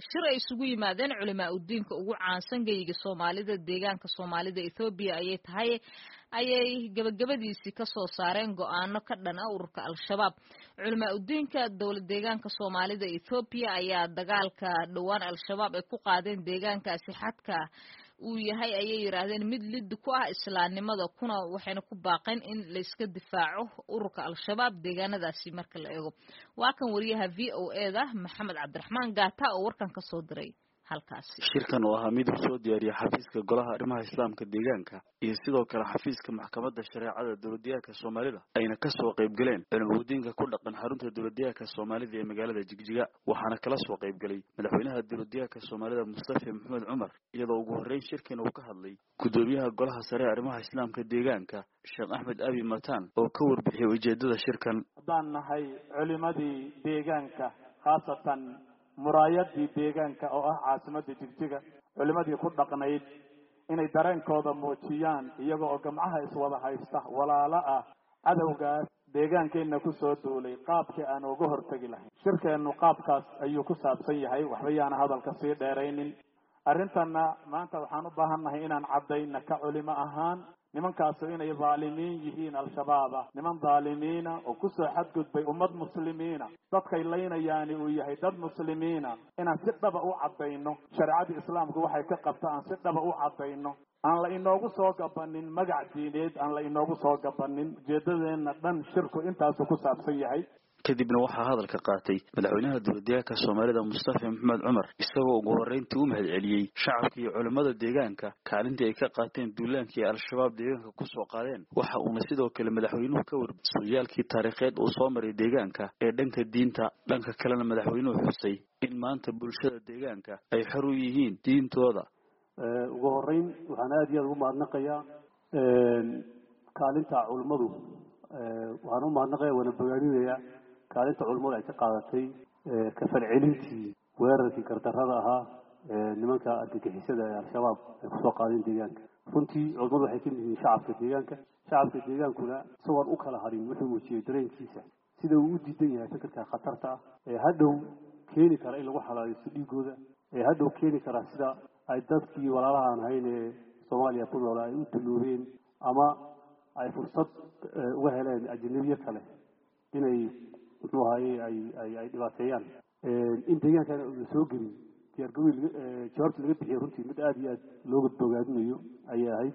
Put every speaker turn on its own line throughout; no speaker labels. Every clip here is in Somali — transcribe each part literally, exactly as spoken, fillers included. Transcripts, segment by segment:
shir ay isugu yimaadeen culimaa udiinka ugu caansan geyga Soomaalida deegaanka Soomaalida Ethiopia ayay tahay ayay gabagabadiisii ka soo saareen go'aano ka dhan ah ururka Al-Shabaab culimaa udiinka dawlad deegaanka Soomaalida Ethiopia ayaa dagaalka dhawaan Al-Shabaab ay ku qaadeen deegaankaasi xadka uu yahay ayay yiraahdeen mid lid ku ah islaamnimada kuna waxayna ku baaqeen in la iska difaaco ururka Al-Shabaab deegaanadaasi marka la eego waa kan wariyaha V O A da Maxamed Cabdiraxmaan Gaata oo warkan ka soo diray halkaasi
shirkan oo ah mid uu soo diyaariyay xafiiska golaha arrimaha islaamka deegaanka iyo sidoo kale xafiiska maxkamadda shariicada dawladdeegaanka Soomaalida ayna ka soo qayb galeen culimadiinka ku dhaqan xarunta dawladdeegaanka Soomaalida ee magaalada Jigjiga waxaana kala soo qayb galay madaxweynaha dawladdeegaanka Soomaalida Mustafa Maxamed Umar iyadoo ugu horeyn shirkan uu ka hadlay gudoomiyaha golaha sare arrimaha islaamka deegaanka Sheekh Ahmed Abi Matan oo ka warbixiyay ujeedada shirkan
hadaan nahay culimadii deegaanka khaasatan muraayadii deegaanka oo ah caasimadda Jigjiga culimadii ku dhaqnayd inay dareenkooda muujiyaan iyagoo oo gamcaha iswada haysta walaalo ah cadawgaas deegaankeena ku soo duulay qaabkii aan uga hortagi lahayn shirkeenu qaabkaas ayuu ku saabsan yahay waxba yaana hadalka sii dheeraynin arintana maanta waxaan u baahanahay inaan cadayna ka culimo ahaan nimankaas inay zaalimiin yihiin Al-Shabaab niman zaalimiina oo ku soo xadgudbay ummad muslimiina dadkay leynayaan uu yahay dad muslimiina inaan si dhab ah u cadayno shariicada islaamku waxay ka qabtaan si dhab ah u cadayno aan la inoogu soo gabanin magac diineed aan la inoogu soo gabanin jeedadeena dhan shirku intaas ku saabsan yahay
kadibna waxaa hadalka qaatay madaxweynaha dawladdeegaanka Soomaalida Mustafa Maxamed Umar isagoo ugu horeyntii u mahadceliyay shacabka iyo culimada deegaanka kaalintii ay ka qaateen duulaankii Al-Shabaab deegaanka ku soo qaadeen waxa uu sidoo kale madaxweynuhu ka warbixiyay sooyaalkii taariikheed uu soo maray deegaanka ee dhanka diinta dhanka kalena madaxweynuhu xusay in maanta bulshada deegaanka ay xor u yihiin diintooda
ugu horeyn waxaan aad iyo aad ugu mahadnaqayaa kaalinta culimadu waxaan u mahadnaqayaa wana bogaadinayaa kaalinta culimadu ay ka qaadatay ka falcelintii weerarkii gardarrada ahaa nimanka argagixisada ee Al-Shabaab ay ku soo qaadeen deegaanka runtii culimadu waxay ka mid yihiin shacabka deegaanka shacabka deegaankuna isagoon u kala harin wuxuu muujiyay dareenkiisa sida uu u diidan yahay fikirka khatarta ah ee hadhow keeni kara in lagu xalaaliyo dhiigooda ee hadhow keeni kara sida ay dadkii walaalaha aan ahayn ee Soomaaliya ku noolaa ay u duloobeen ama ay fursad uga heleen ajnabiyo kale inay wuxuu ahaayay ay ay ay dhibaateeyaan in deegaanka uu soo gelin diyaar garow jawaabta laga bixiyay runtii mid aad iyo aad looga bogaadinayo ayay ahayd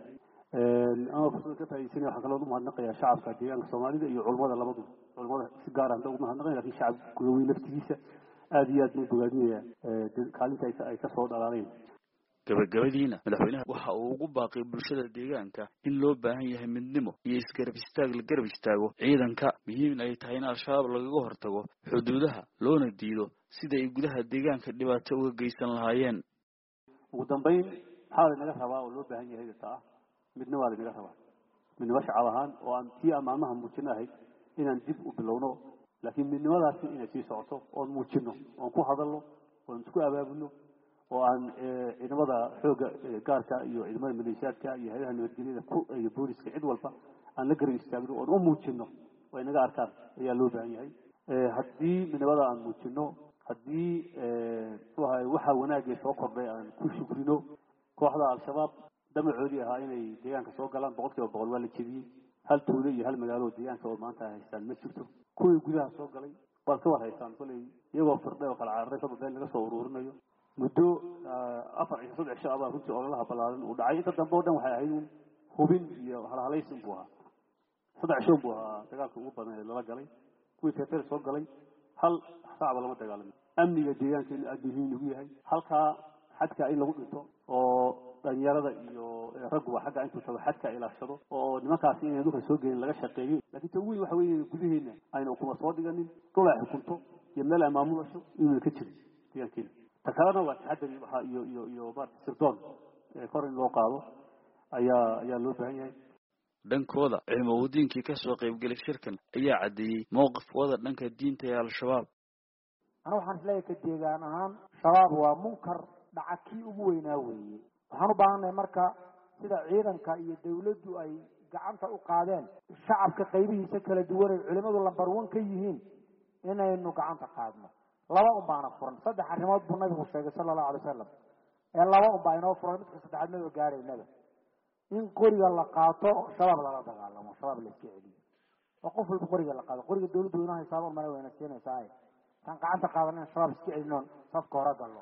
ama fursad ka faa'iideysanaya waxa kale oo u mahadnaqayaa shacabka deegaanka Soomaalida iyo culimada labadu culimada si gaar ah ugu mahadnaqayaa laakiin shacabka gudaha naftigiisa aad iyo aad u bogaadinaya kaalinta ay ka soo dhalaaleen
gabagabadiina madaxweynaha waxa uu ugu baaqay bulshada deegaanka in loo baahan yahay midnimo iyo isgarab istaag la garab istaago ciidanka muhiim ay tahay in Al-Shabaab laga hortago xuduudaha loona diido sida ay gudaha deegaanka dhibaato uga geysan lahaayeen
ugu dambeyn xal naga rabaa oo loo baahan yahay taa midnimo waa naga rabaa midnimo shacab ahaan oo aan tii amaamaha muujinahay inaan dib u bilowno laakiin midnimadaasi inay sii socoto oo muujino oo ku hadalno oo isku abaabulno oo aan ciidamada xooga gaarka iyo ciidamada maleeshiyaadka iyo hay'adaha nabadgelyada ku iyo booliska cid walba aan la garab istaagno oo u muujino way naga arkaan ayaa loo baahan yahay haddii midnimada aan muujino haddii waxa wanaag ee soo kordhay aan ku shukrino kooxda Al-Shabaab damacoodii ahaa inay deegaanka soo galaan boqolkiiba boqol waa la jebiyey hal tuulo iyo hal magaalo deegaanka oo maanta haystaan ma jirto kuwii gudaha soo galay waa ka war haystaan kulay iyagoo firdhay oo kala cararay sababta laga soo ururinayo muddo afar iyo saddex shan abaa runtii ololaha balaaran uu dhacay inta dambe oo dhan waxay ahayd hubin iyo halhalaysin buu ahaa saddex shan buu ahaa dagaalka ugu badan ee lala galay kuwii teetar soo galay hal saacba lama dagaalamin amniga deegaanka in aad muhiim ugu yahay halkaa xadka in lagu dhinto oo dhalinyarada iyo ragguba xagga intuu tago xadka ilaashado oo nimankaasi inay dhulka soo gelin laga shaqeeyo laakiin tan weyn waxa weeye gudaheena ayna kuma soo dhiganin dhul ay xukunto iyo meel ay maamulasho inuu ka jiro deegaankeena takalana waa taxadari waxa iyo iyo iyo baad sirdoon ee kor in loo qaado ayaa ayaa loo baahan yahay
dhankooda cilmiga ka soo qayb galay shirkan ayaa cadeeyay mowqifkooda dhanka diinta ee Al-Shabaab
ana waxaan isleeyahay ka deegaan ahaan shabaab waa munkar dhacakii ugu weynaa weeye waxaan u baahanahay marka sida ciidanka iyo dawladdu ay gacanta u qaadeen shacabka qaybihiisa kala duwan ee culimadu lambar one ka yihiin inaynu gacanta qaadno laba un baana furan saddex arrimood buu nabigu sheegay sallallahu alayhi wasallam ee laba un baa inoo furan midka saddexaad nabiga gaaraynaba in qoriga la qaato shabaab lala dagaalamo shabaab la iska celiyo oo qof walba qoriga la qaado qoriga dawladdu inay hisaabo mara weyna siinaysaa ay tan gacanta qaadanayna shabaab iska celino safka hore gallo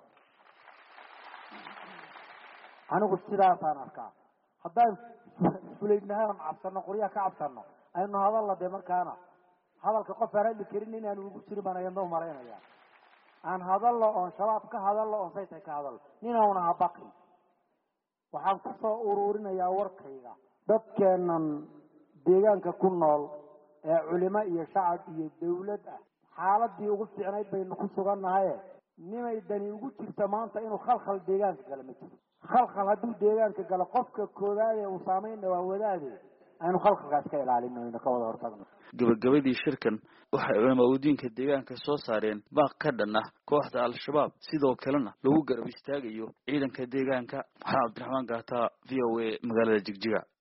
anigu sidaasaan arkaa haddaan fulaynahay aan cabsano qoriyaha ka cabsano aynu hadal la de markaana hadalka qof aan la karin inaan ugu jirin baan ayaan maraynaya aan hadallo oo shabaab ka hadallo oo saytay ka hadallo ninauna habaqi waxaan ku soo ururinayaa warkayga dadkeenan deegaanka ku nool ee culimo iyo shacab iyo dawlad ah xaaladii ugu fiicnayd baynu ku sugannahay nimay dani ugu jirta maanta inuu khalkhal deegaanka gala mid khalkhal hadduu deegaanka galo qofka koowaad ee uu saameynna waa wadaade aynu khalkhalkaas ka ilaalino aynu ka wada hortagno
gabagabadii shirkan waxay culimada deegaanka soo saareen baaq ka dhan ah kooxda al-shabaab sidoo kalena lagu garab istaagayo ciidanka deegaanka. Waxaan Cabdiraxmaan Gaata, V O A, magaalada Jigjiga.